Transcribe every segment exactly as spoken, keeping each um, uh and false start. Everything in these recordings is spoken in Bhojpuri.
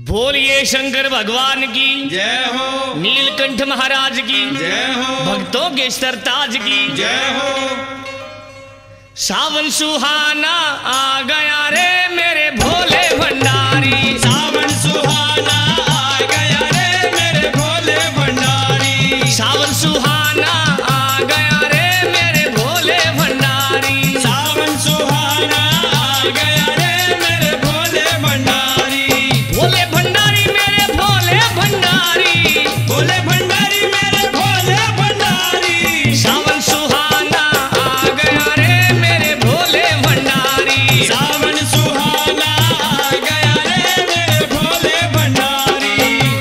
बोलिए शंकर भगवान की जय हो, नीलकंठ महाराज की जय हो, भक्तों के सरताज की जय हो। सावन सुहाना आ गया रे मेरे भोले भंडारी। सावन सुहाना आ गया रे मेरे भोले भंडारी। सावन सुहाना आ गया रे मेरे भोले भंडारी। सावन सुहाना आ गया रे मेरे भोले भंडारी। भोले भंडारी मेरे भोले भंडारी। भोले भंडारी मेरे भोले भंडारी। सावन सुहाना आ गया रे मेरे भोले भंडारी। सावन सुहाना आ गया रे मेरे भोले भंडारी।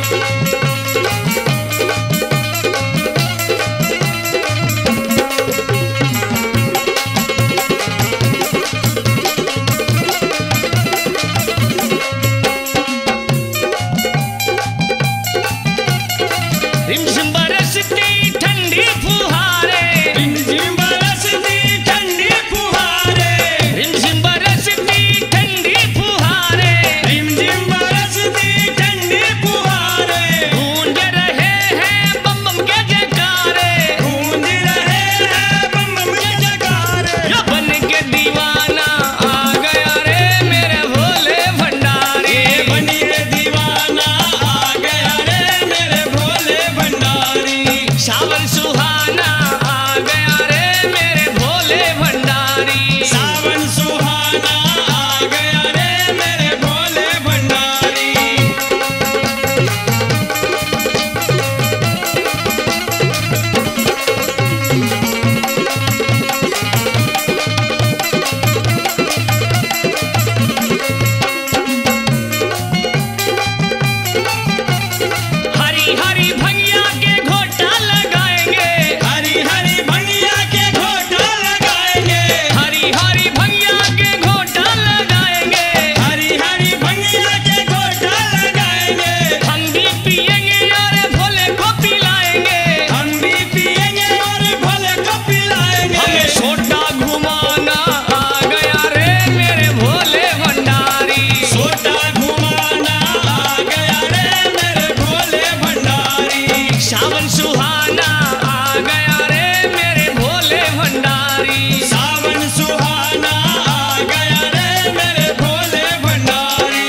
रिमझिम बरसती ठंडी फुहारे। रिमझिम बरसती ठंडी फुहारे। रिमझिम बरसती ठंडी फुहारे। रिमझिम बरसती ठंडी फुहारे। गूंज रहे हैं बम बम के जयकारे। गूंज रहे हैं बम बम के जयकारे। यो बन के दीवाना आ गया रे मेरे भोले भंडारी। ये बनी रे दीवाना आ गया रे मेरे भोले भंडारी। सावन सुहाना आ गया रे मेरे भोले भंडारी। सावन सुहाना आ गया रे मेरे भोले भंडारी। हरी हरी भंगिया के घोटा लगाएंगे। हरी हरी भंगिया के घोटा लगाएंगे। हरी हरी भंगिया के घोटा लगाएंगे। हरी हरी भंगिया के घोटा लगाएंगे। हम भी पिएंगे और भोले को पिलाएंगे। हम भी पिएंगे और भोले को पिलाएंगे। हमें छोटा घुमाना आ गया रे मेरे भोले भंडारी। छोटा घुमाना आ गया रे मेरे भोले भंडारी। सावन सुहाना आ गया रे मेरे भोले भंडारी। सावन सुहाना आ गया रे मेरे भोले भंडारी।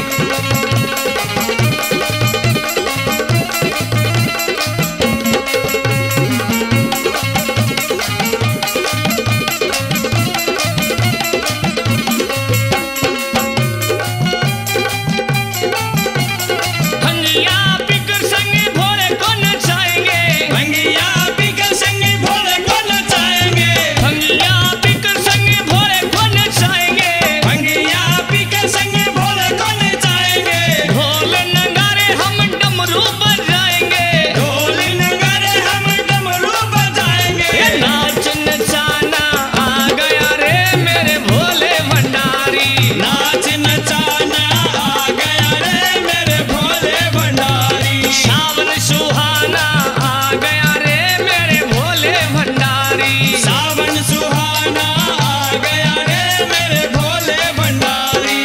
भंगिया पिकर संग भोले को नचाएंगे। भंगिया पीकर संग भोले को नचाएंगे। भंगिया पिकर संग भोले को नचाएंगे। भंगिया पीकर संग भोले को नचाएंगे। ढोल नगारे हम डमरू बजाएंगे। ढोल नगाड़े हम डमरू बजाएंगे। ये नाच नचाना आ गया रे मेरे भोले भंडारी। नाच नचाना आ गया रे मेरे भोले भंडारी। सावन सुहाना आ गया रे मेरे भोले भंडारी। सावन सुहाना आ गया रे मेरे भोले भंडारी।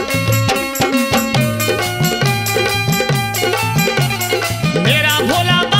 मेरा भोला